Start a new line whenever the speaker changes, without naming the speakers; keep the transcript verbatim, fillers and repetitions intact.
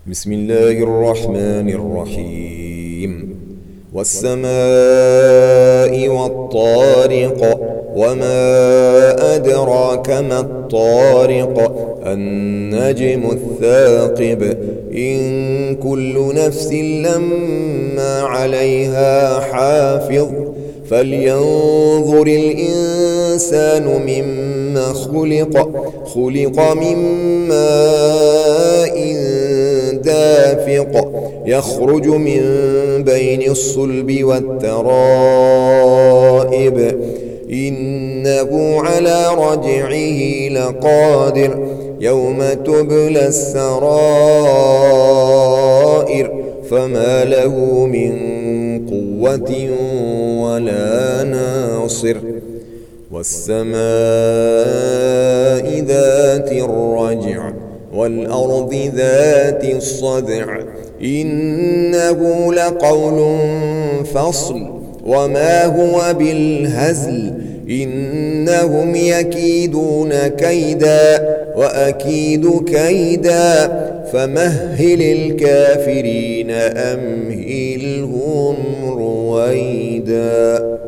بسم الله الرحمن الرحيم والسماء والطارق وما أدراك ما الطارق النجم الثاقب إن كل نفس لما عليها حافظ فلينظر الإنسان مما خلق خلق من ماء دافق يخرج من بين الصلب والترائب إنه على رجعه لقادر يوم تبلى السرائر فما له من قوة ولا ناصر والسماء ذات الرجع والأرض ذات الصدع إنه لقول فصل وما هو بالهزل إنهم يكيدون كيدا وأكيد كيدا فمهل الكافرين أمهلهم رويدا.